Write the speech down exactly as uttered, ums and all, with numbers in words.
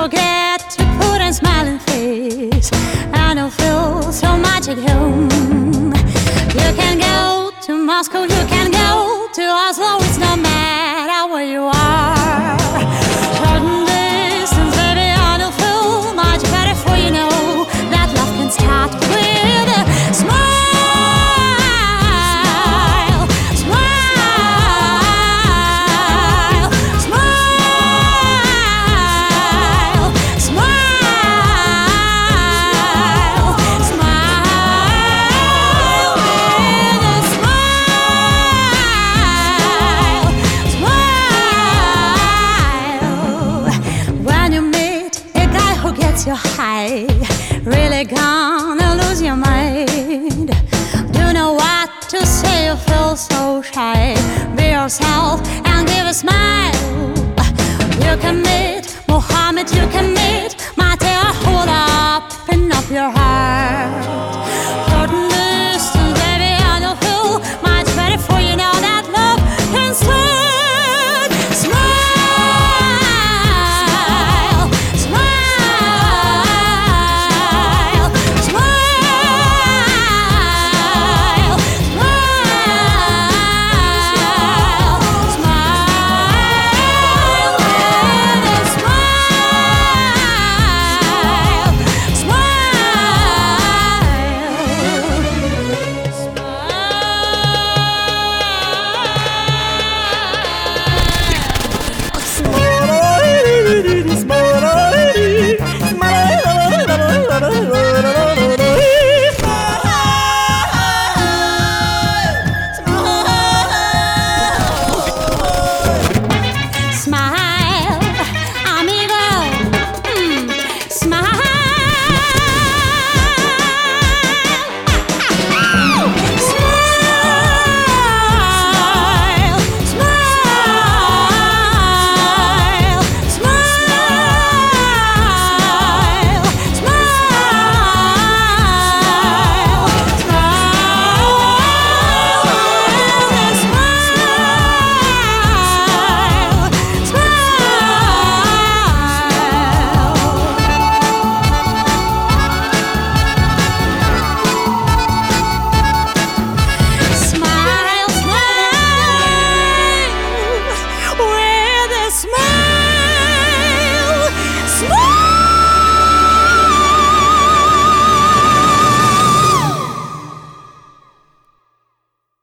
forget to put a smiling face, and you'll feel so much at home. You can go to Moscow, you can go to Oslo, it's no matter where you are. Short distance, baby, and you'll feel much better, for you know that love can start with a smile. You're high, really gonna lose your mind. Don't know what to say, you feel so shy. Be yourself and give a smile. You can meet Muhammad, you can